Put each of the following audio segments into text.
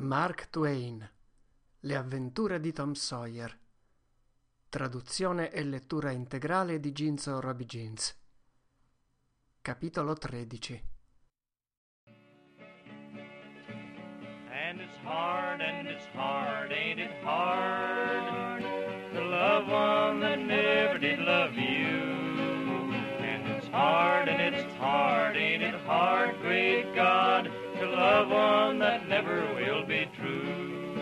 Mark Twain. Le avventure di Tom Sawyer. Traduzione e lettura integrale di Ginzo Roby Jeans. Capitolo 13. And it's hard, ain't it hard, to love one that never did love you. And it's hard, ain't it hard, great God, to love one that never will be true.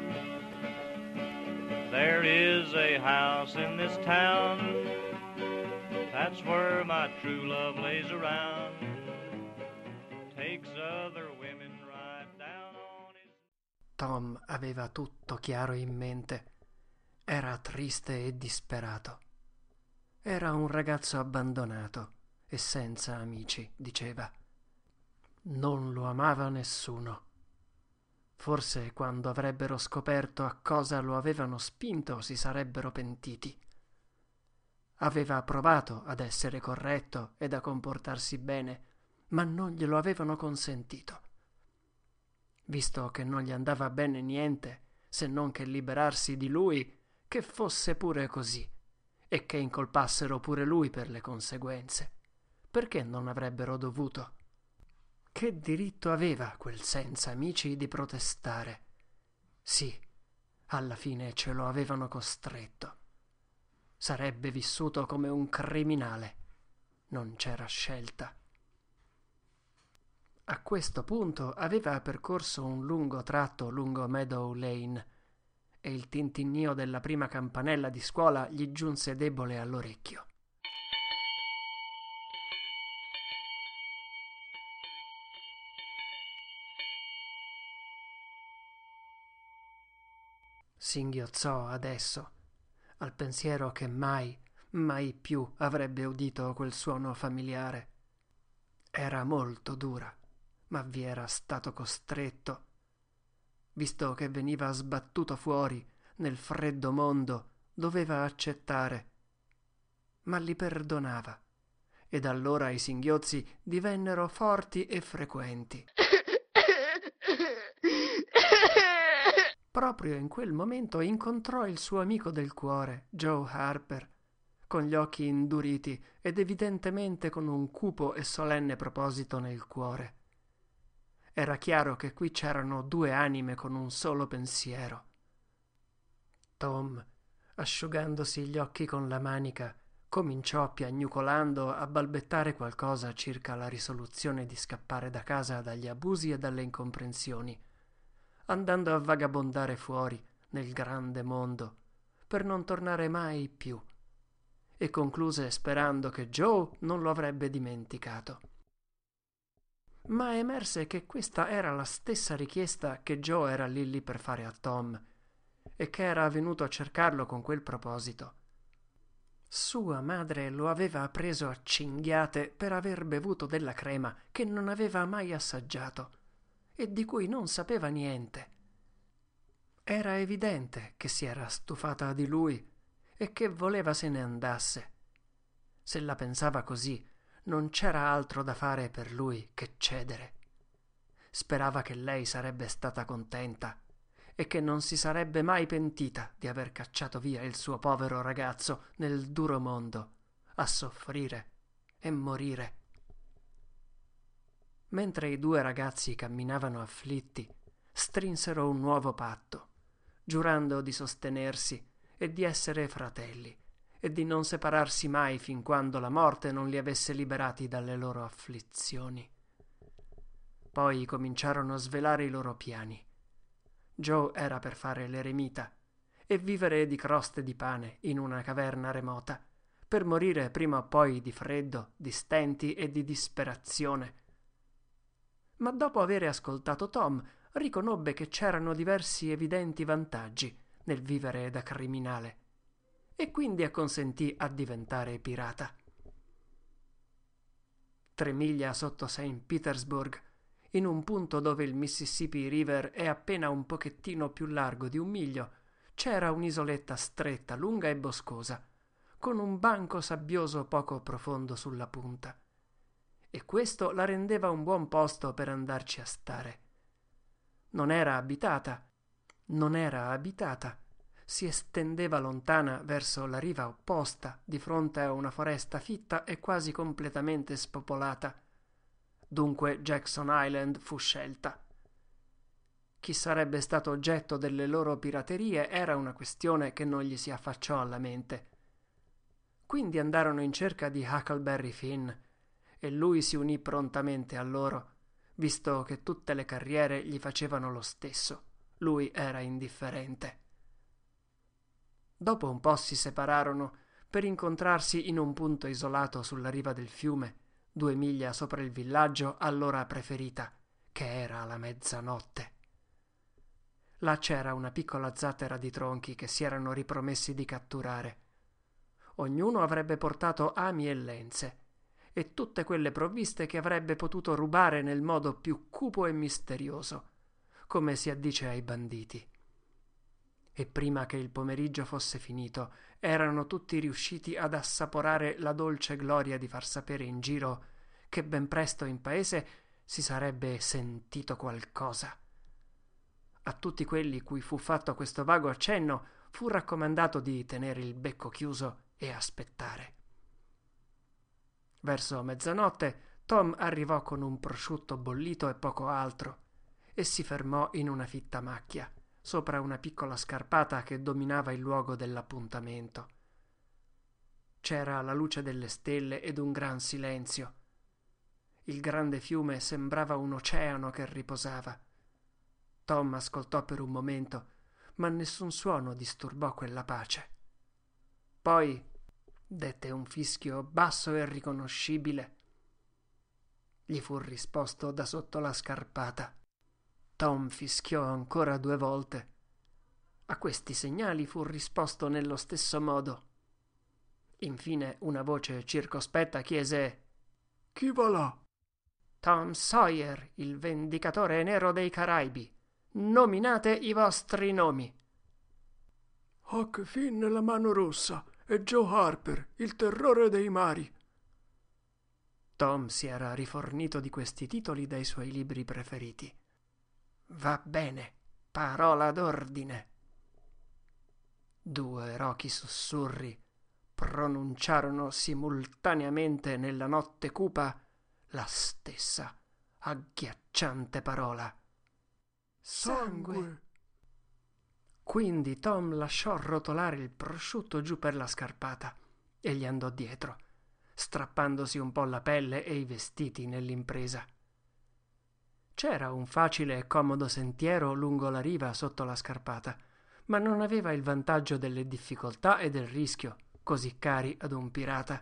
There is a house in this town, that's where my true love lays around, takes other women right down on his... Tom aveva tutto chiaro in mente. Era triste e disperato. Era un ragazzo abbandonato e senza amici, diceva. Non lo amava nessuno. Forse quando avrebbero scoperto a cosa lo avevano spinto si sarebbero pentiti. Aveva provato ad essere corretto ed a comportarsi bene, ma non glielo avevano consentito. Visto che non gli andava bene niente, se non che liberarsi di lui, che fosse pure così, e che incolpassero pure lui per le conseguenze. Perché non avrebbero dovuto? Che diritto aveva quel senza amici di protestare? Sì, alla fine ce lo avevano costretto. Sarebbe vissuto come un criminale. Non c'era scelta. A questo punto aveva percorso un lungo tratto lungo Meadow Lane e il tintinnio della prima campanella di scuola gli giunse debole all'orecchio. Singhiozzò adesso, al pensiero che mai più avrebbe udito quel suono familiare. Era molto dura, ma vi era stato costretto. Visto che veniva sbattuto fuori, nel freddo mondo, doveva accettare. Ma li perdonava, ed allora i singhiozzi divennero forti e frequenti. Proprio in quel momento incontrò il suo amico del cuore, Joe Harper, con gli occhi induriti ed evidentemente con un cupo e solenne proposito nel cuore. Era chiaro che qui c'erano due anime con un solo pensiero. Tom, asciugandosi gli occhi con la manica, cominciò piagnucolando a balbettare qualcosa circa la risoluzione di scappare da casa dagli abusi e dalle incomprensioni, andando a vagabondare fuori nel grande mondo per non tornare mai più, e concluse sperando che Joe non lo avrebbe dimenticato. Ma emerse che questa era la stessa richiesta che Joe era lì per fare a Tom e che era venuto a cercarlo con quel proposito. Sua madre lo aveva preso a cinghiate per aver bevuto della crema che non aveva mai assaggiato e di cui non sapeva niente. Era evidente che si era stufata di lui e che voleva se ne andasse. Se la pensava così, non c'era altro da fare per lui che cedere. Sperava che lei sarebbe stata contenta e che non si sarebbe mai pentita di aver cacciato via il suo povero ragazzo nel duro mondo, a soffrire e morire. Mentre i due ragazzi camminavano afflitti, strinsero un nuovo patto, giurando di sostenersi e di essere fratelli e di non separarsi mai fin quando la morte non li avesse liberati dalle loro afflizioni. Poi cominciarono a svelare i loro piani. Joe era per fare l'eremita e vivere di croste di pane in una caverna remota, per morire prima o poi di freddo, di stenti e di disperazione. Ma dopo avere ascoltato Tom, riconobbe che c'erano diversi evidenti vantaggi nel vivere da criminale e quindi acconsentì a diventare pirata. 3 miglia sotto St. Petersburg, in un punto dove il Mississippi River è appena un pochettino più largo di 1 miglio, c'era un'isoletta stretta, lunga e boscosa, con un banco sabbioso poco profondo sulla punta. E questo la rendeva un buon posto per andarci a stare. Non era abitata. Si estendeva lontana verso la riva opposta, di fronte a una foresta fitta e quasi completamente spopolata. Dunque Jackson Island fu scelta. Chi sarebbe stato oggetto delle loro piraterie era una questione che non gli si affacciò alla mente. Quindi andarono in cerca di Huckleberry Finn e lui si unì prontamente a loro, visto che tutte le carriere gli facevano lo stesso. Lui era indifferente. Dopo un po' si separarono per incontrarsi in un punto isolato sulla riva del fiume, 2 miglia sopra il villaggio all'ora preferita, che era la mezzanotte. Là c'era una piccola zattera di tronchi che si erano ripromessi di catturare. Ognuno avrebbe portato ami e lenze, e tutte quelle provviste che avrebbe potuto rubare nel modo più cupo e misterioso, come si addice ai banditi. E prima che il pomeriggio fosse finito, erano tutti riusciti ad assaporare la dolce gloria di far sapere in giro che ben presto in paese si sarebbe sentito qualcosa. A tutti quelli cui fu fatto questo vago accenno fu raccomandato di tenere il becco chiuso e aspettare. Verso mezzanotte Tom arrivò con un prosciutto bollito e poco altro e si fermò in una fitta macchia sopra una piccola scarpata che dominava il luogo dell'appuntamento. C'era la luce delle stelle ed un gran silenzio. Il grande fiume sembrava un oceano che riposava. Tom ascoltò per un momento, ma nessun suono disturbò quella pace. Poi dette un fischio basso e riconoscibile. Gli fu risposto da sotto la scarpata. Tom fischiò ancora 2 volte. A questi segnali fu risposto nello stesso modo. Infine una voce circospetta chiese: «Chi va là?» «Tom Sawyer, il vendicatore nero dei Caraibi. Nominate i vostri nomi». «Huck Finn la mano rossa e Joe Harper, il terrore dei mari». Tom si era rifornito di questi titoli dai suoi libri preferiti. «Va bene, parola d'ordine». 2 rochi sussurri pronunciarono simultaneamente nella notte cupa la stessa agghiacciante parola: «Sangue!» Quindi Tom lasciò rotolare il prosciutto giù per la scarpata e gli andò dietro, strappandosi un po' la pelle e i vestiti nell'impresa. C'era un facile e comodo sentiero lungo la riva sotto la scarpata, ma non aveva il vantaggio delle difficoltà e del rischio, così cari ad un pirata.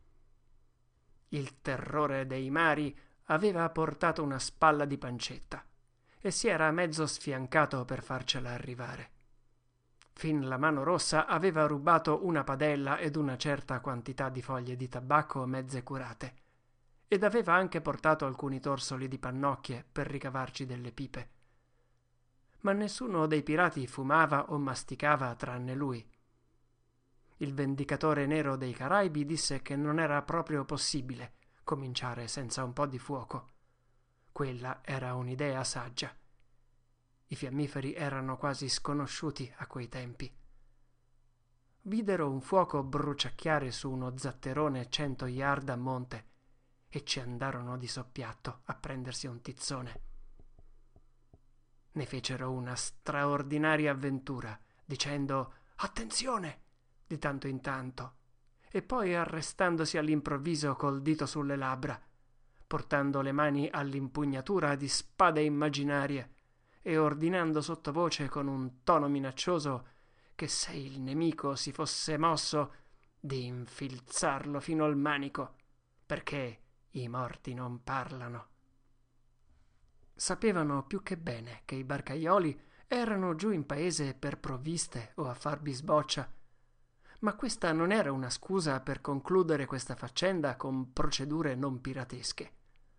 Il terrore dei mari aveva portato una spalla di pancetta e si era mezzo sfiancato per farcela arrivare. Fin la mano rossa aveva rubato una padella ed una certa quantità di foglie di tabacco mezze curate, ed aveva anche portato alcuni torsoli di pannocchie per ricavarci delle pipe. Ma nessuno dei pirati fumava o masticava tranne lui. Il vendicatore nero dei Caraibi disse che non era proprio possibile cominciare senza un po' di fuoco. Quella era un'idea saggia. I fiammiferi erano quasi sconosciuti a quei tempi. Videro un fuoco bruciacchiare su uno zatterone 100 yard a monte e ci andarono di soppiatto a prendersi un tizzone. Ne fecero una straordinaria avventura, dicendo «Attenzione!» di tanto in tanto, e poi arrestandosi all'improvviso col dito sulle labbra, portando le mani all'impugnatura di spade immaginarie e ordinando sottovoce con un tono minaccioso che se il nemico si fosse mosso di infilzarlo fino al manico, perché i morti non parlano. Sapevano più che bene che i barcaioli erano giù in paese per provviste o a far bisboccia, ma questa non era una scusa per concludere questa faccenda con procedure non piratesche.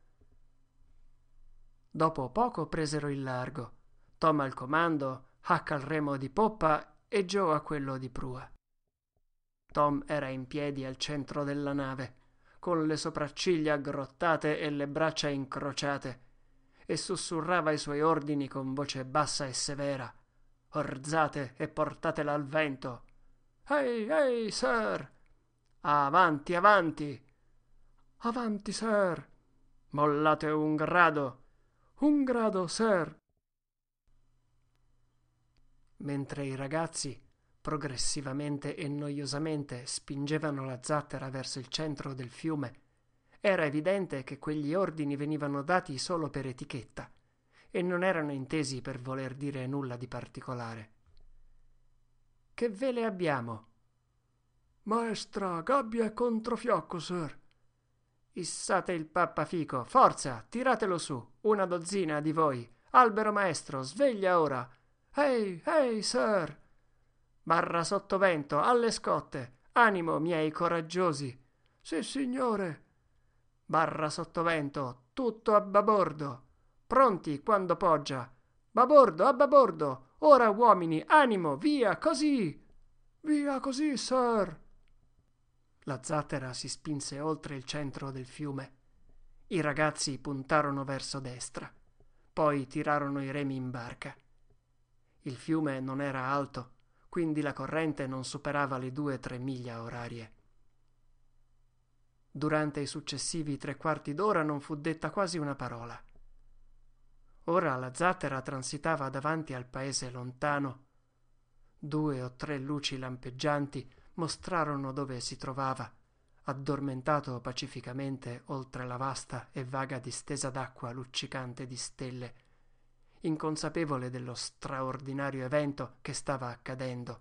Dopo poco presero il largo, Tom al comando, Huck al remo di poppa e Joe a quello di prua. Tom era in piedi al centro della nave, con le sopracciglia aggrottate e le braccia incrociate, e sussurrava i suoi ordini con voce bassa e severa. Orzate e portatela al vento. Ehi, ehi, sir! Avanti, avanti! Avanti, sir! Mollate un grado! Un grado, sir! Mentre i ragazzi, progressivamente e noiosamente, spingevano la zattera verso il centro del fiume, era evidente che quegli ordini venivano dati solo per etichetta e non erano intesi per voler dire nulla di particolare. Che vele abbiamo? Maestra, gabbia e controfiocco, sir. Issate il pappafico, forza, tiratelo su, una dozzina di voi. Albero maestro, sveglia ora. Ehi, ehi, sir! Barra sottovento, alle scotte. Animo, miei coraggiosi. Sì, signore. Barra sottovento, tutto a babordo. Pronti quando poggia. Babordo, a babordo. Ora, uomini, animo, via, così. Via così, sir. La zattera si spinse oltre il centro del fiume. I ragazzi puntarono verso destra. Poi tirarono i remi in barca. Il fiume non era alto, quindi la corrente non superava le 2-3 miglia orarie. Durante i successivi 3/4 d'ora non fu detta quasi una parola. Ora la zattera transitava davanti al paese lontano. 2 o 3 luci lampeggianti mostrarono dove si trovava, addormentato pacificamente oltre la vasta e vaga distesa d'acqua luccicante di stelle, inconsapevole dello straordinario evento che stava accadendo.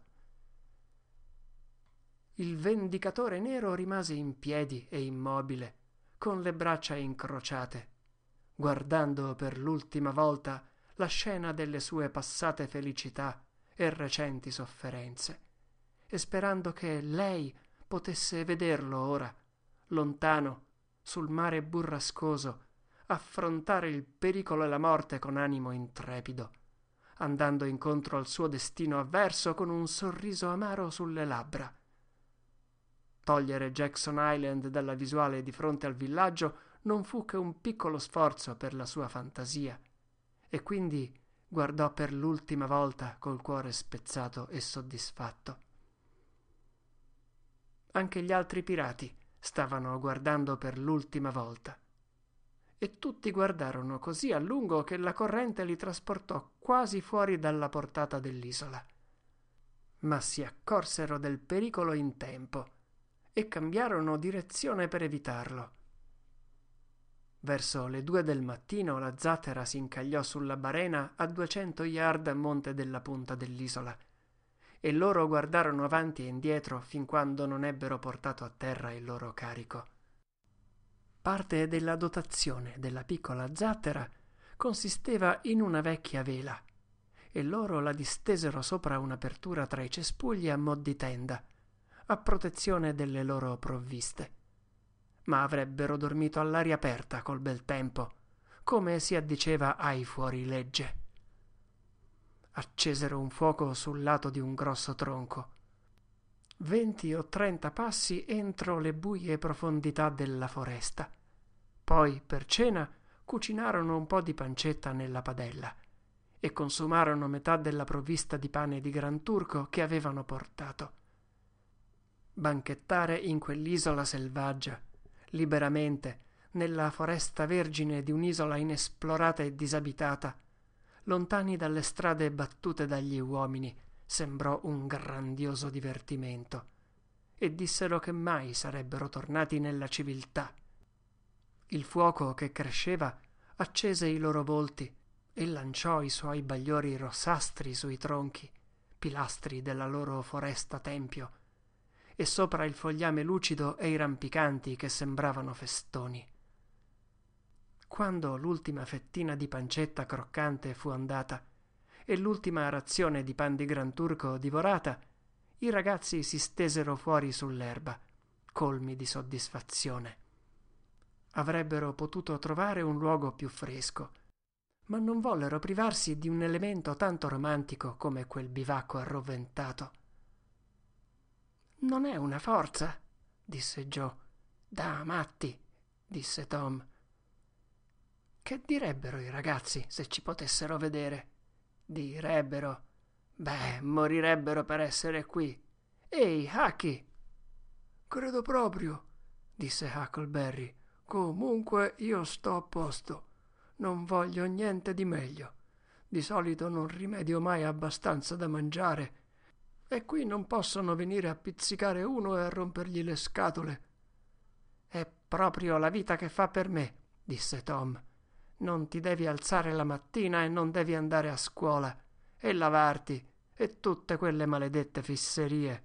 Il vendicatore nero rimase in piedi e immobile, con le braccia incrociate, guardando per l'ultima volta la scena delle sue passate felicità e recenti sofferenze, e sperando che lei potesse vederlo ora, lontano, sul mare burrascoso, affrontare il pericolo e la morte con animo intrepido, andando incontro al suo destino avverso con un sorriso amaro sulle labbra. Togliere Jackson Island dalla visuale di fronte al villaggio non fu che un piccolo sforzo per la sua fantasia, e quindi guardò per l'ultima volta col cuore spezzato e soddisfatto. Anche gli altri pirati stavano guardando per l'ultima volta, e tutti guardarono così a lungo che la corrente li trasportò quasi fuori dalla portata dell'isola. Ma si accorsero del pericolo in tempo e cambiarono direzione per evitarlo. Verso le 2 del mattino la zattera si incagliò sulla barena a 200 yard a monte della punta dell'isola, e loro guardarono avanti e indietro fin quando non ebbero portato a terra il loro carico. Parte della dotazione della piccola zattera consisteva in una vecchia vela, e loro la distesero sopra un'apertura tra i cespugli a mo' di tenda, a protezione delle loro provviste. Ma avrebbero dormito all'aria aperta col bel tempo, come si addiceva ai fuorilegge. Accesero un fuoco sul lato di un grosso tronco. 20 o 30 passi entro le buie profondità della foresta. Poi, per cena, cucinarono un po' di pancetta nella padella e consumarono metà della provvista di pane di gran turco che avevano portato. Banchettare in quell'isola selvaggia, liberamente, nella foresta vergine di un'isola inesplorata e disabitata, lontani dalle strade battute dagli uomini, sembrò un grandioso divertimento, e dissero che mai sarebbero tornati nella civiltà. Il fuoco che cresceva accese i loro volti e lanciò i suoi bagliori rossastri sui tronchi, pilastri della loro foresta tempio, e sopra il fogliame lucido e i rampicanti che sembravano festoni. Quando l'ultima fettina di pancetta croccante fu andata e l'ultima razione di pan di gran turco divorata, i ragazzi si stesero fuori sull'erba, colmi di soddisfazione. Avrebbero potuto trovare un luogo più fresco, ma non vollero privarsi di un elemento tanto romantico come quel bivacco arroventato. «Non è una forza», disse Joe. «Da matti», disse Tom. Che direbbero i ragazzi se ci potessero vedere? Direbbero: beh, morirebbero per essere qui. Ehi, Hucky! Credo proprio, disse Huckleberry. Comunque io sto a posto. Non voglio niente di meglio. Di solito non rimedio mai abbastanza da mangiare. E qui non possono venire a pizzicare uno e a rompergli le scatole. È proprio la vita che fa per me, disse Tom. Non ti devi alzare la mattina e non devi andare a scuola e lavarti e tutte quelle maledette fisserie.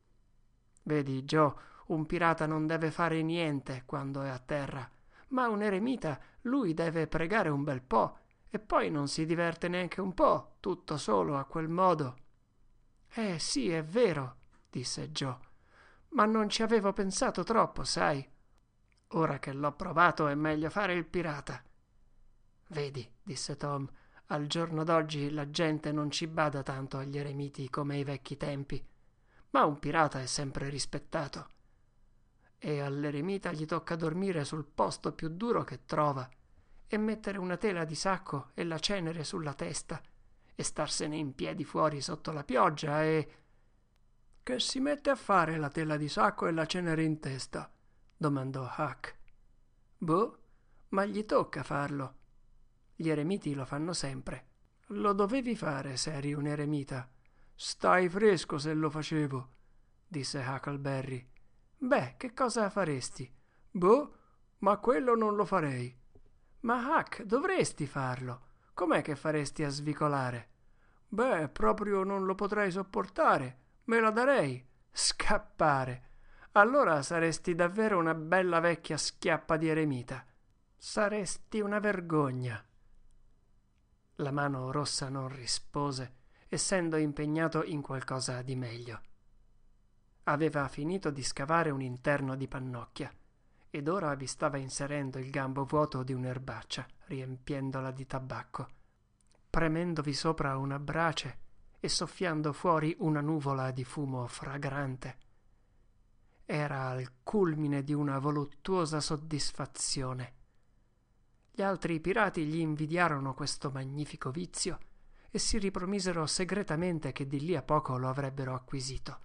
Vedi, Joe, un pirata non deve fare niente quando è a terra, ma un eremita lui deve pregare un bel po' e poi non si diverte neanche un po', tutto solo a quel modo. Sì, è vero, disse Joe, ma non ci avevo pensato troppo, sai. Ora che l'ho provato è meglio fare il pirata. Vedi, disse Tom, al giorno d'oggi la gente non ci bada tanto agli eremiti come ai vecchi tempi, ma un pirata è sempre rispettato. E all'eremita gli tocca dormire sul posto più duro che trova e mettere una tela di sacco e la cenere sulla testa e starsene in piedi fuori sotto la pioggia e... Che si mette a fare la tela di sacco e la cenere in testa? Domandò Huck. Boh, ma gli tocca farlo. Gli eremiti lo fanno sempre. Lo dovevi fare se eri un eremita. Stai fresco se lo facevo, disse Huckleberry. Beh, che cosa faresti? Boh, ma quello non lo farei. Ma Huck, dovresti farlo. Com'è che faresti a svicolare? Beh, proprio non lo potrei sopportare. Me la darei. Scappare. Allora saresti davvero una bella vecchia schiappa di eremita. Saresti una vergogna. La mano rossa non rispose, essendo impegnato in qualcosa di meglio. Aveva finito di scavare un interno di pannocchia ed ora vi stava inserendo il gambo vuoto di un'erbaccia, riempiendola di tabacco, premendovi sopra una brace e soffiando fuori una nuvola di fumo fragrante. Era al culmine di una voluttuosa soddisfazione. Gli altri pirati gli invidiarono questo magnifico vizio e si ripromisero segretamente che di lì a poco lo avrebbero acquisito.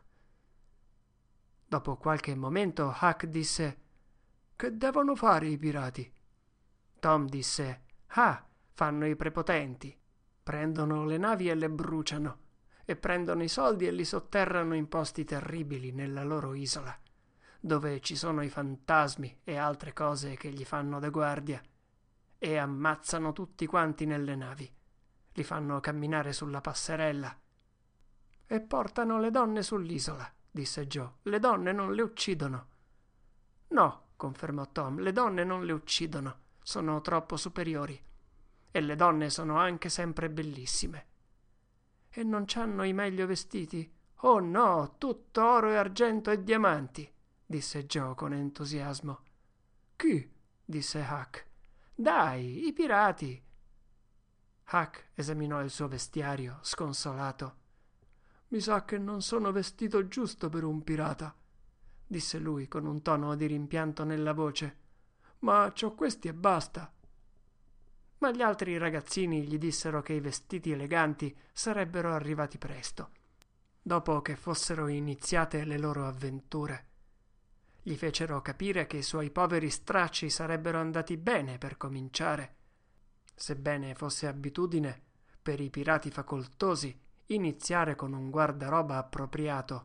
Dopo qualche momento Huck disse: «Che devono fare i pirati?» Tom disse: «Ah, fanno i prepotenti. Prendono le navi e le bruciano, e prendono i soldi e li sotterrano in posti terribili nella loro isola, dove ci sono i fantasmi e altre cose che gli fanno da guardia, e ammazzano tutti quanti nelle navi. Li fanno camminare sulla passerella. E portano le donne sull'isola», disse Joe. «Le donne non le uccidono». «No», confermò Tom, «le donne non le uccidono, sono troppo superiori. E le donne sono anche sempre bellissime». «E non c'hanno i meglio vestiti?» «Oh no, tutto oro e argento e diamanti», disse Joe con entusiasmo. «Chi?» disse Huck. «Dai, i pirati». Huck esaminò il suo vestiario, sconsolato. «Mi sa che non sono vestito giusto per un pirata», disse lui con un tono di rimpianto nella voce. «Ma c'ho questi e basta». Ma gli altri ragazzini gli dissero che i vestiti eleganti sarebbero arrivati presto, dopo che fossero iniziate le loro avventure. Gli fecero capire che i suoi poveri stracci sarebbero andati bene per cominciare, sebbene fosse abitudine per i pirati facoltosi iniziare con un guardaroba appropriato.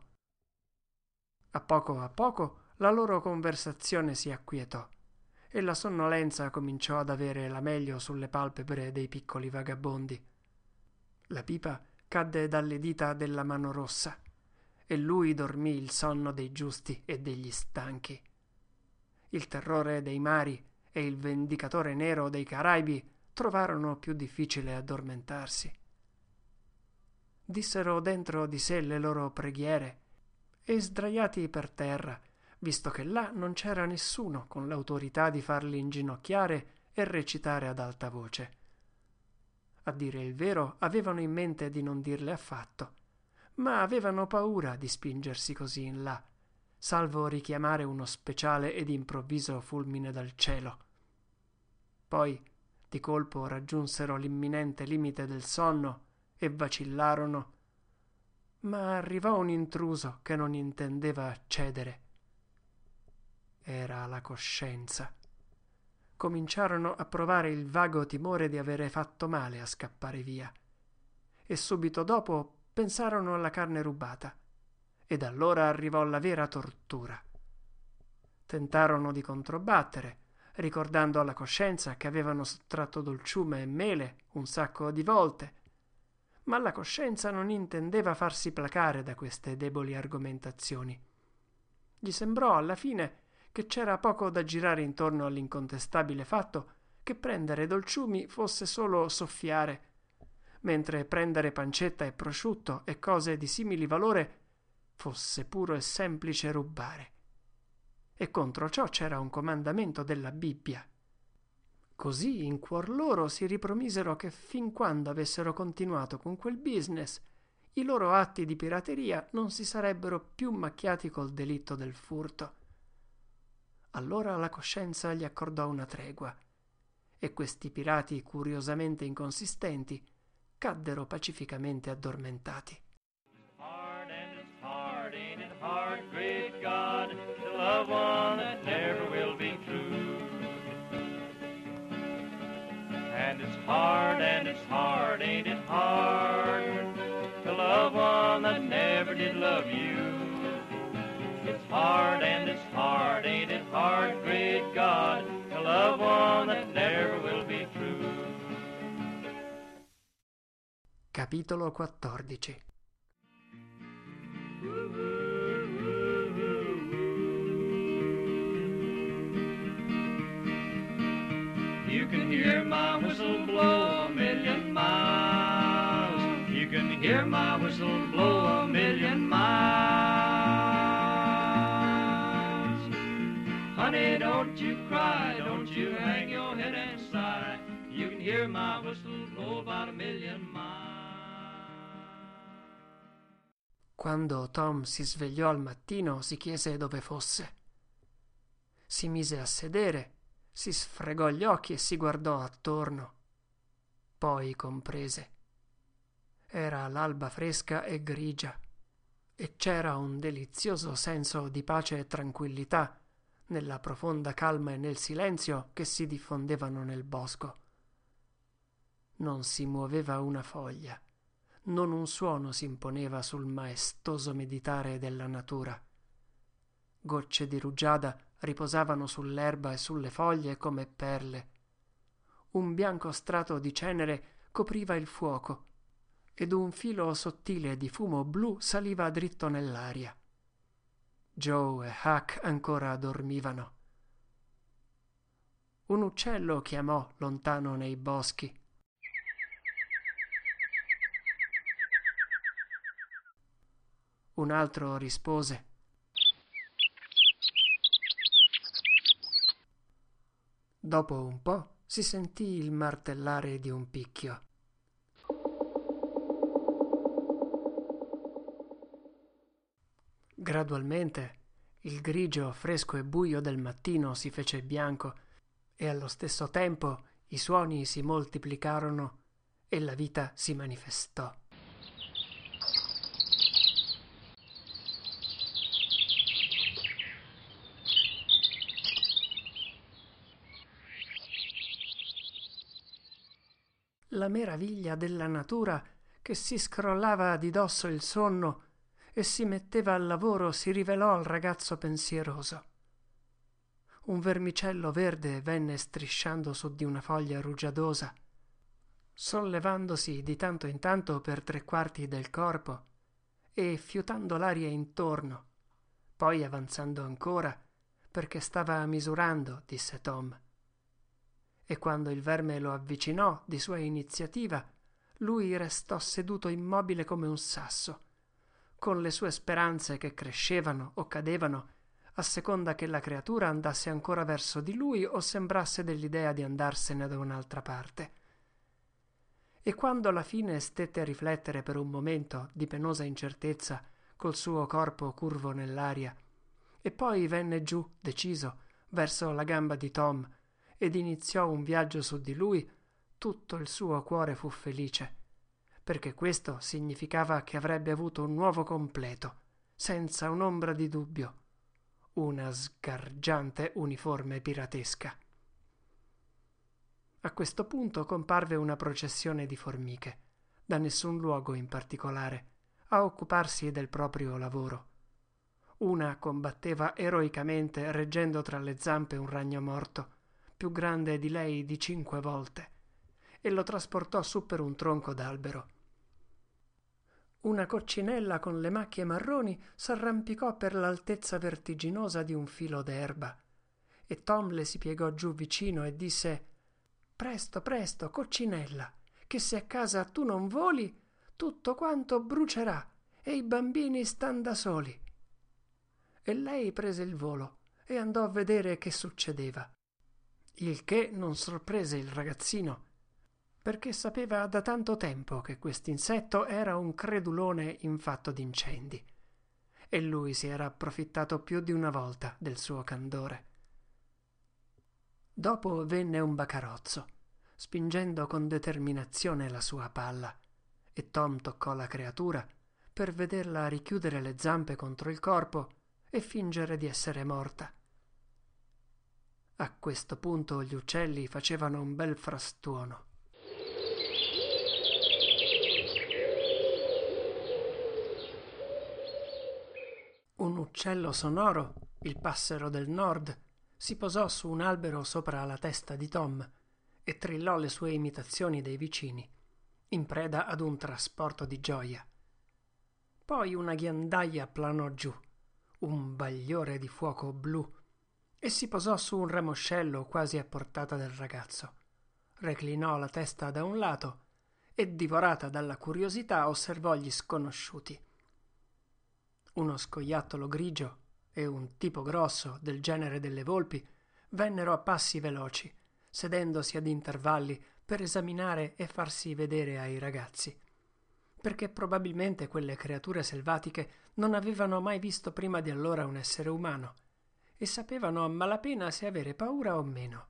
A poco la loro conversazione si acquietò e la sonnolenza cominciò ad avere la meglio sulle palpebre dei piccoli vagabondi. La pipa cadde dalle dita della mano rossa e lui dormì il sonno dei giusti e degli stanchi. Il terrore dei mari e il vendicatore nero dei Caraibi trovarono più difficile addormentarsi. Dissero dentro di sé le loro preghiere e sdraiati per terra, visto che là non c'era nessuno con l'autorità di farli inginocchiare e recitare ad alta voce. A dire il vero, avevano in mente di non dirle affatto, ma avevano paura di spingersi così in là, salvo richiamare uno speciale ed improvviso fulmine dal cielo. Poi, di colpo raggiunsero l'imminente limite del sonno e vacillarono, ma arrivò un intruso che non intendeva cedere. Era la coscienza. Cominciarono a provare il vago timore di avere fatto male a scappare via, e subito dopo pensarono alla carne rubata, ed allora arrivò la vera tortura. Tentarono di controbattere, ricordando alla coscienza che avevano sottratto dolciume e mele un sacco di volte, ma la coscienza non intendeva farsi placare da queste deboli argomentazioni. Gli sembrò alla fine che c'era poco da girare intorno all'incontestabile fatto che prendere dolciumi fosse solo soffiare, mentre prendere pancetta e prosciutto e cose di simili valore fosse puro e semplice rubare. E contro ciò c'era un comandamento della Bibbia. Così in cuor loro si ripromisero che fin quando avessero continuato con quel business, i loro atti di pirateria non si sarebbero più macchiati col delitto del furto. Allora la coscienza gli accordò una tregua, e questi pirati curiosamente inconsistenti caddero pacificamente addormentati. Hard and it's hard, ain't it hard, great God, to love one that never will be true. And it's hard, ain't it hard, to love one that never did love you. It's hard, ain't it hard, great God, to love one that never will be true. Capitolo 14. You can hear my whistle blow a million miles. You can hear my whistle blow a million miles. Honey, don't you cry, don't you hang your head and sigh. You can hear my whistle blow about a million miles. Quando Tom si svegliò al mattino si chiese dove fosse. Si mise a sedere, si sfregò gli occhi e si guardò attorno. Poi comprese. Era l'alba fresca e grigia, e c'era un delizioso senso di pace e tranquillità nella profonda calma e nel silenzio che si diffondevano nel bosco. Non si muoveva una foglia, non un suono si imponeva sul maestoso meditare della natura. Gocce di rugiada riposavano sull'erba e sulle foglie come perle. Un bianco strato di cenere copriva il fuoco, ed un filo sottile di fumo blu saliva dritto nell'aria. Joe e Huck ancora dormivano. Un uccello chiamò lontano nei boschi. Un altro rispose. Dopo un po' si sentì il martellare di un picchio. Gradualmente il grigio fresco e buio del mattino si fece bianco e allo stesso tempo i suoni si moltiplicarono e la vita si manifestò. La meraviglia della natura che si scrollava di dosso il sonno e si metteva al lavoro si rivelò al ragazzo pensieroso. Un vermicello verde venne strisciando su di una foglia rugiadosa, sollevandosi di tanto in tanto per 3/4 del corpo e fiutando l'aria intorno, poi avanzando ancora, perché stava misurando, disse Tom. E quando il verme lo avvicinò di sua iniziativa, lui restò seduto immobile come un sasso, con le sue speranze che crescevano o cadevano a seconda che la creatura andasse ancora verso di lui o sembrasse dell'idea di andarsene da un'altra parte. E quando alla fine stette a riflettere per un momento di penosa incertezza col suo corpo curvo nell'aria, e poi venne giù, deciso, verso la gamba di Tom, ed iniziò un viaggio su di lui, tutto il suo cuore fu felice, perché questo significava che avrebbe avuto un nuovo completo, senza un'ombra di dubbio, una sgargiante uniforme piratesca. A questo punto comparve una processione di formiche, da nessun luogo in particolare, a occuparsi del proprio lavoro. Una combatteva eroicamente reggendo tra le zampe un ragno morto, più grande di lei di 5 volte, e lo trasportò su per un tronco d'albero. Una coccinella con le macchie marroni s'arrampicò per l'altezza vertiginosa di un filo d'erba, e Tom le si piegò giù vicino e disse: «Presto, presto, coccinella, che se a casa tu non voli, tutto quanto brucerà e i bambini stan da soli». E lei prese il volo e andò a vedere che succedeva, il che non sorprese il ragazzino, perché sapeva da tanto tempo che quest'insetto era un credulone in fatto d'incendi, e lui si era approfittato più di una volta del suo candore. Dopo venne un bacarozzo, spingendo con determinazione la sua palla, e Tom toccò la creatura per vederla richiudere le zampe contro il corpo e fingere di essere morta. A questo punto gli uccelli facevano un bel frastuono. Un uccello sonoro, il passero del nord, si posò su un albero sopra la testa di Tom e trillò le sue imitazioni dei vicini, in preda ad un trasporto di gioia. Poi una ghiandaia planò giù, un bagliore di fuoco blu, e si posò su un ramoscello quasi a portata del ragazzo. Reclinò la testa da un lato e, divorata dalla curiosità, osservò gli sconosciuti. Uno scoiattolo grigio e un tipo grosso del genere delle volpi vennero a passi veloci, sedendosi ad intervalli per esaminare e farsi vedere ai ragazzi, perché probabilmente quelle creature selvatiche non avevano mai visto prima di allora un essere umano e sapevano a malapena se avere paura o meno.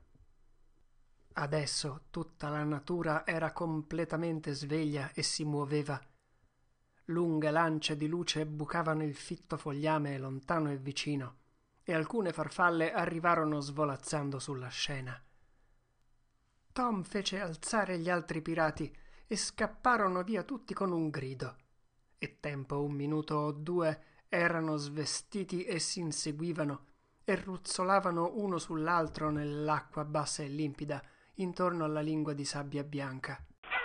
Adesso tutta la natura era completamente sveglia e si muoveva. Lunghe lance di luce bucavano il fitto fogliame lontano e vicino, e alcune farfalle arrivarono svolazzando sulla scena. Tom fece alzare gli altri pirati e scapparono via tutti con un grido, e tempo 1 minuto o 2 erano svestiti e si inseguivano e ruzzolavano uno sull'altro nell'acqua bassa e limpida intorno alla lingua di sabbia bianca.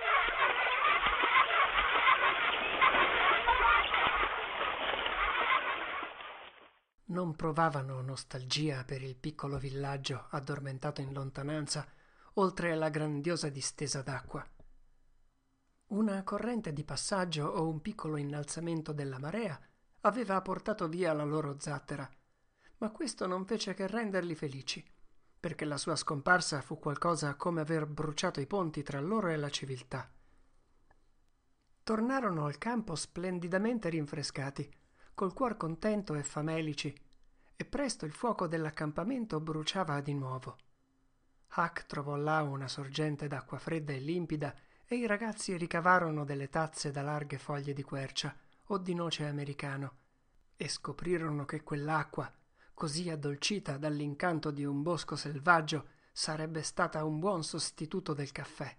Non provavano nostalgia per il piccolo villaggio addormentato in lontananza, oltre la grandiosa distesa d'acqua. Una corrente di passaggio o un piccolo innalzamento della marea aveva portato via la loro zattera, ma questo non fece che renderli felici, perché la sua scomparsa fu qualcosa come aver bruciato i ponti tra loro e la civiltà. Tornarono al campo splendidamente rinfrescati, col cuor contento e famelici, e presto il fuoco dell'accampamento bruciava di nuovo. Huck trovò là una sorgente d'acqua fredda e limpida e i ragazzi ricavarono delle tazze da larghe foglie di quercia o di noce americano e scoprirono che quell'acqua, così addolcita dall'incanto di un bosco selvaggio, sarebbe stata un buon sostituto del caffè.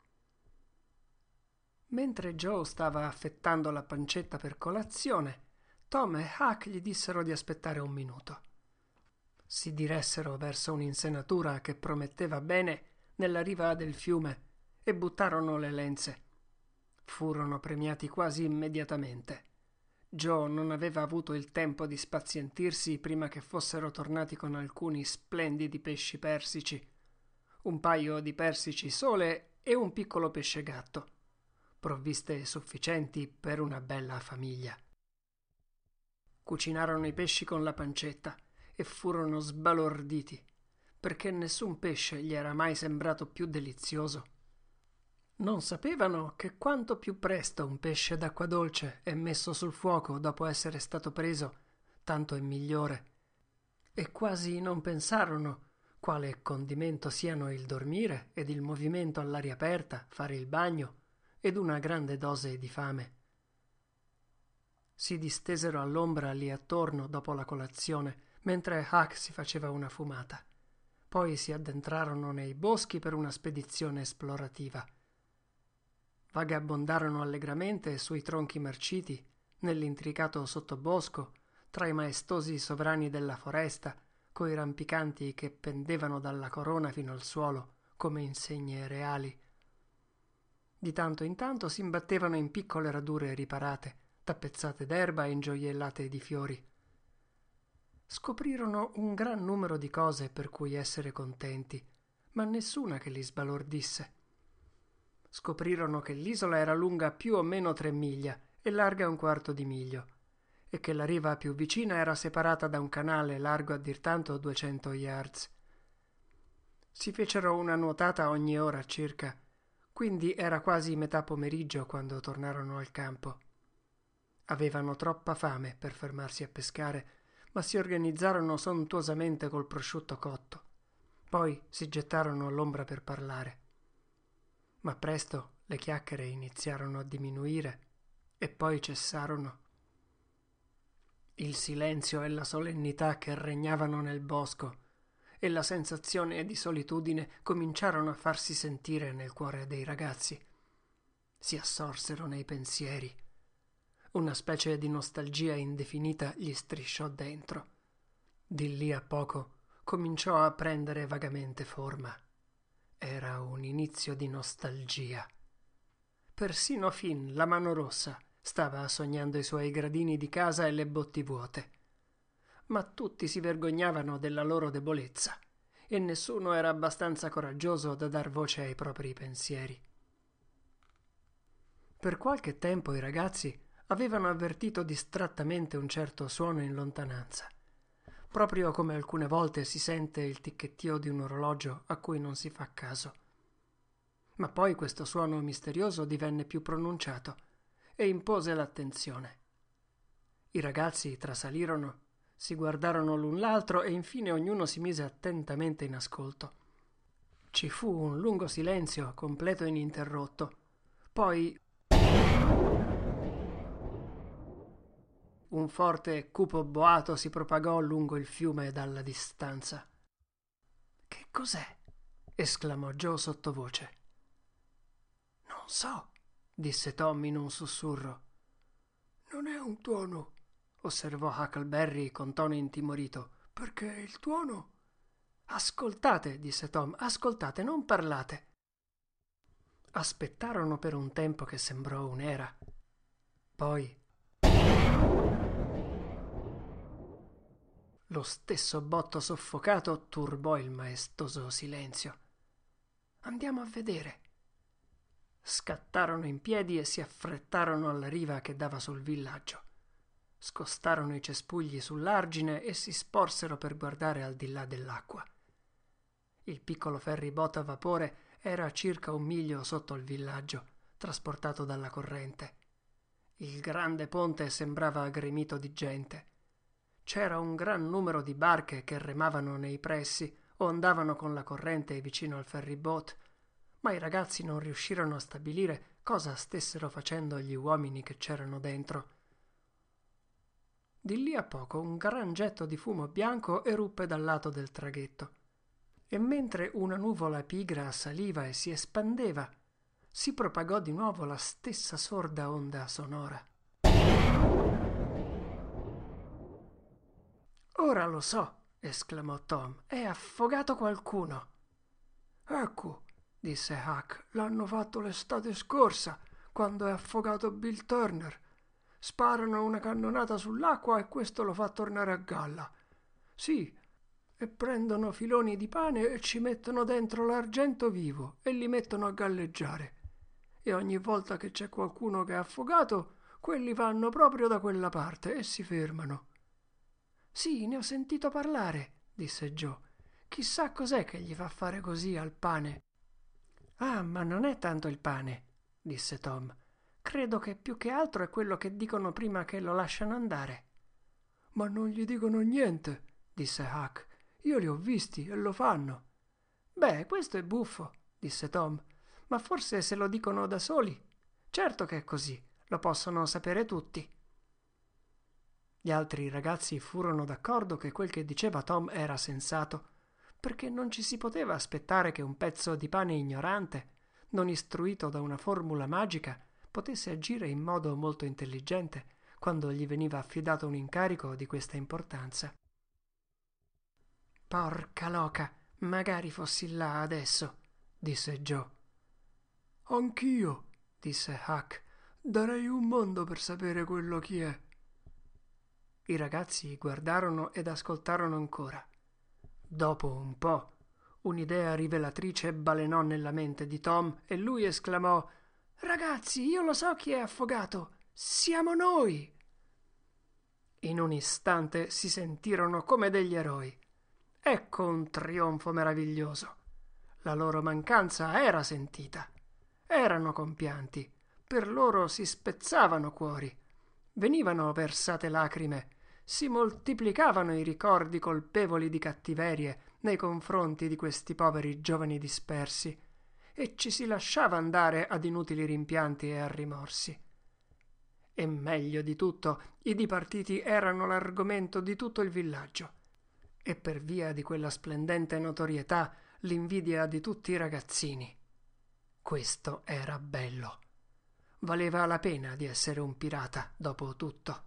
Mentre Joe stava affettando la pancetta per colazione, Tom e Huck gli dissero di aspettare 1 minuto. Si diressero verso un'insenatura che prometteva bene nella riva del fiume e buttarono le lenze. Furono premiati quasi immediatamente. Joe non aveva avuto il tempo di spazientirsi prima che fossero tornati con alcuni splendidi pesci persici, un paio di persici sole e un piccolo pesce gatto, provviste sufficienti per una bella famiglia. Cucinarono i pesci con la pancetta e furono sbalorditi, perché nessun pesce gli era mai sembrato più delizioso. Non sapevano che quanto più presto un pesce d'acqua dolce è messo sul fuoco dopo essere stato preso, tanto è migliore, e quasi non pensarono quale condimento siano il dormire ed il movimento all'aria aperta, fare il bagno ed una grande dose di fame. Si distesero all'ombra lì attorno dopo la colazione, mentre Huck si faceva una fumata. Poi si addentrarono nei boschi per una spedizione esplorativa. Vagabondarono allegramente sui tronchi marciti, nell'intricato sottobosco, tra i maestosi sovrani della foresta, coi rampicanti che pendevano dalla corona fino al suolo, come insegne reali. Di tanto in tanto si imbattevano in piccole radure riparate, tappezzate d'erba e ingioiellate di fiori. Scoprirono un gran numero di cose per cui essere contenti, ma nessuna che li sbalordisse. Scoprirono che l'isola era lunga più o meno 3 miglia e larga 1/4 di miglio, e che la riva più vicina era separata da un canale largo a dir tanto 200 yards. Si fecero una nuotata ogni ora circa, quindi era quasi metà pomeriggio quando tornarono al campo. Avevano troppa fame per fermarsi a pescare, ma si organizzarono sontuosamente col prosciutto cotto. Poi si gettarono all'ombra per parlare. Ma presto le chiacchiere iniziarono a diminuire e poi cessarono. Il silenzio e la solennità che regnavano nel bosco e la sensazione di solitudine cominciarono a farsi sentire nel cuore dei ragazzi. Si assorsero nei pensieri. Una specie di nostalgia indefinita gli strisciò dentro. Di lì a poco cominciò a prendere vagamente forma. Era un inizio di nostalgia. Persino Finn, la mano rossa, stava sognando i suoi gradini di casa e le botti vuote. Ma tutti si vergognavano della loro debolezza e nessuno era abbastanza coraggioso da dar voce ai propri pensieri. Per qualche tempo i ragazzi avevano avvertito distrattamente un certo suono in lontananza, proprio come alcune volte si sente il ticchettio di un orologio a cui non si fa caso. Ma poi questo suono misterioso divenne più pronunciato e impose l'attenzione. I ragazzi trasalirono, si guardarono l'un l'altro e infine ognuno si mise attentamente in ascolto. Ci fu un lungo silenzio, completo e ininterrotto. Poi un forte e cupo boato si propagò lungo il fiume dalla distanza. «Che cos'è?» esclamò Joe sottovoce. «Non so», disse Tom in un sussurro. «Non è un tuono», osservò Huckleberry con tono intimorito, «perché il tuono...» «Ascoltate», disse Tom, «ascoltate, non parlate». Aspettarono per un tempo che sembrò un'era. Poi lo stesso botto soffocato turbò il maestoso silenzio. «Andiamo a vedere». Scattarono in piedi e si affrettarono alla riva che dava sul villaggio. Scostarono i cespugli sull'argine e si sporsero per guardare al di là dell'acqua. Il piccolo ferryboat a vapore era a circa 1 miglio sotto il villaggio, trasportato dalla corrente. Il grande ponte sembrava gremito di gente. C'era un gran numero di barche che remavano nei pressi o andavano con la corrente vicino al ferryboat, ma i ragazzi non riuscirono a stabilire cosa stessero facendo gli uomini che c'erano dentro. Di lì a poco un gran getto di fumo bianco eruppe dal lato del traghetto, e mentre una nuvola pigra saliva e si espandeva, si propagò di nuovo la stessa sorda onda sonora. «Ora lo so», esclamò Tom, «è affogato qualcuno». «Ecco», disse Huck, «l'hanno fatto l'estate scorsa, quando è affogato Bill Turner. Sparano una cannonata sull'acqua e questo lo fa tornare a galla. Sì, e prendono filoni di pane e ci mettono dentro l'argento vivo e li mettono a galleggiare. E ogni volta che c'è qualcuno che è affogato, quelli vanno proprio da quella parte e si fermano». «Sì, ne ho sentito parlare», disse Joe. «Chissà cos'è che gli fa fare così al pane». «Ah, ma non è tanto il pane», disse Tom. «Credo che più che altro è quello che dicono prima che lo lasciano andare». «Ma non gli dicono niente», disse Huck. Io li ho visti e lo fanno. Beh, questo è buffo, disse Tom, ma forse se lo dicono da soli. Certo che è così, lo possono sapere tutti. Gli altri ragazzi furono d'accordo che quel che diceva Tom era sensato, perché non ci si poteva aspettare che un pezzo di pane ignorante, non istruito da una formula magica, potesse agire in modo molto intelligente quando gli veniva affidato un incarico di questa importanza. Porca loca, magari fossi là adesso, disse Joe. Anch'io, disse Huck. Darei un mondo per sapere quello chi è. I ragazzi guardarono ed ascoltarono ancora. Dopo un po', un'idea rivelatrice balenò nella mente di Tom e lui esclamò: «Ragazzi, io lo so chi è affogato! Siamo noi!» In un istante si sentirono come degli eroi. Ecco un trionfo meraviglioso. La loro mancanza era sentita. Erano compianti. Per loro si spezzavano cuori. Venivano versate lacrime. Si moltiplicavano i ricordi colpevoli di cattiverie nei confronti di questi poveri giovani dispersi e ci si lasciava andare ad inutili rimpianti e a rimorsi. E meglio di tutto, i dipartiti erano l'argomento di tutto il villaggio e per via di quella splendente notorietà l'invidia di tutti i ragazzini. Questo era bello. Valeva la pena di essere un pirata, dopo tutto.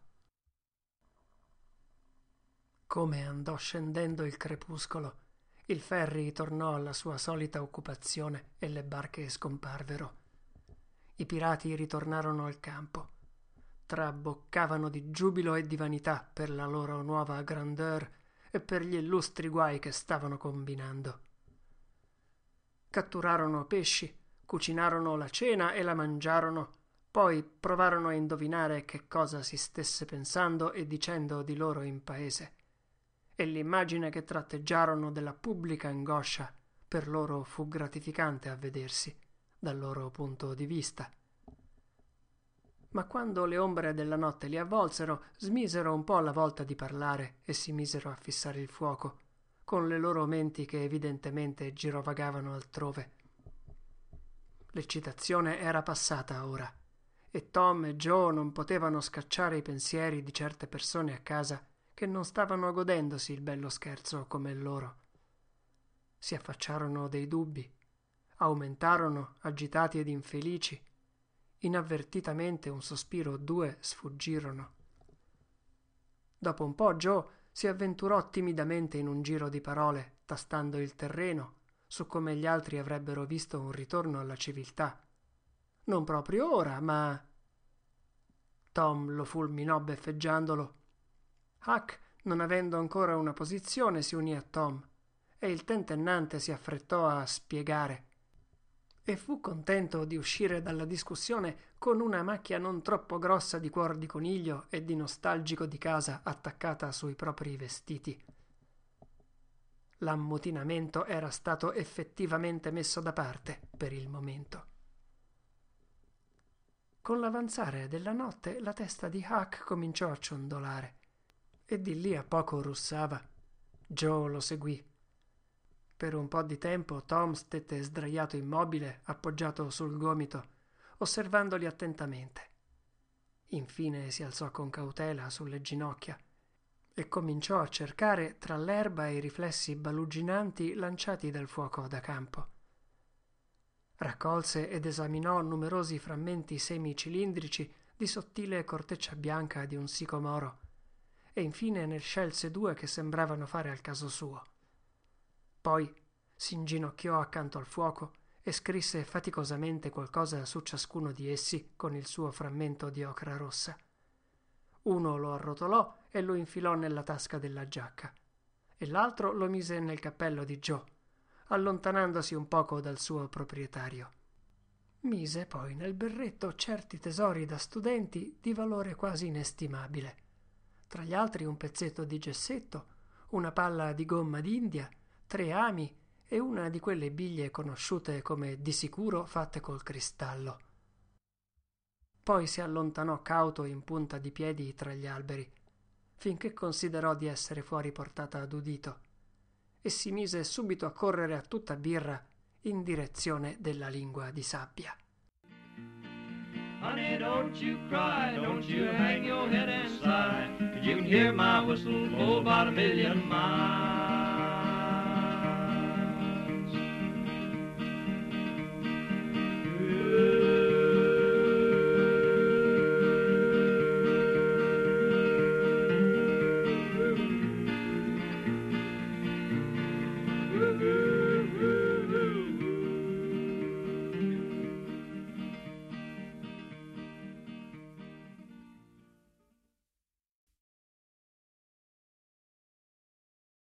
Come andò scendendo il crepuscolo, il ferry tornò alla sua solita occupazione e le barche scomparvero. I pirati ritornarono al campo. Traboccavano di giubilo e di vanità per la loro nuova grandeur e per gli illustri guai che stavano combinando. Catturarono pesci, cucinarono la cena e la mangiarono. Poi provarono a indovinare che cosa si stesse pensando e dicendo di loro in paese. E l'immagine che tratteggiarono della pubblica angoscia per loro fu gratificante a vedersi, dal loro punto di vista. Ma quando le ombre della notte li avvolsero, smisero un po' alla volta di parlare e si misero a fissare il fuoco, con le loro menti che evidentemente girovagavano altrove. L'eccitazione era passata ora, e Tom e Joe non potevano scacciare i pensieri di certe persone a casa che non stavano godendosi il bello scherzo come loro. Si affacciarono dei dubbi, aumentarono, agitati ed infelici. Inavvertitamente un sospiro o due sfuggirono. Dopo un po' Joe si avventurò timidamente in un giro di parole, tastando il terreno, su come gli altri avrebbero visto un ritorno alla civiltà. Non proprio ora, ma... Tom lo fulminò beffeggiandolo. Huck, non avendo ancora una posizione, si unì a Tom e il tentennante si affrettò a spiegare. E fu contento di uscire dalla discussione con una macchia non troppo grossa di cuor di coniglio e di nostalgico di casa attaccata sui propri vestiti. L'ammutinamento era stato effettivamente messo da parte per il momento. Con l'avanzare della notte la testa di Huck cominciò a ciondolare e di lì a poco russava. Joe lo seguì. Per un po' di tempo Tom stette sdraiato immobile, appoggiato sul gomito, osservandoli attentamente. Infine si alzò con cautela sulle ginocchia e cominciò a cercare tra l'erba e i riflessi baluginanti lanciati dal fuoco da campo. Raccolse ed esaminò numerosi frammenti semicilindrici di sottile corteccia bianca di un sicomoro e infine ne scelse due che sembravano fare al caso suo. Poi si inginocchiò accanto al fuoco e scrisse faticosamente qualcosa su ciascuno di essi con il suo frammento di ocra rossa. Uno lo arrotolò e lo infilò nella tasca della giacca e l'altro lo mise nel cappello di Joe, allontanandosi un poco dal suo proprietario. Mise poi nel berretto certi tesori da studenti di valore quasi inestimabile, tra gli altri un pezzetto di gessetto, una palla di gomma d'India, 3 ami e una di quelle biglie conosciute come di sicuro fatte col cristallo. Poi si allontanò cauto in punta di piedi tra gli alberi, finché considerò di essere fuori portata d'udito, e si mise subito a correre a tutta birra in direzione della lingua di sabbia. Honey, don't you cry, don't you hang your head and sigh, 'cause you can hear my whistle blow about a million miles.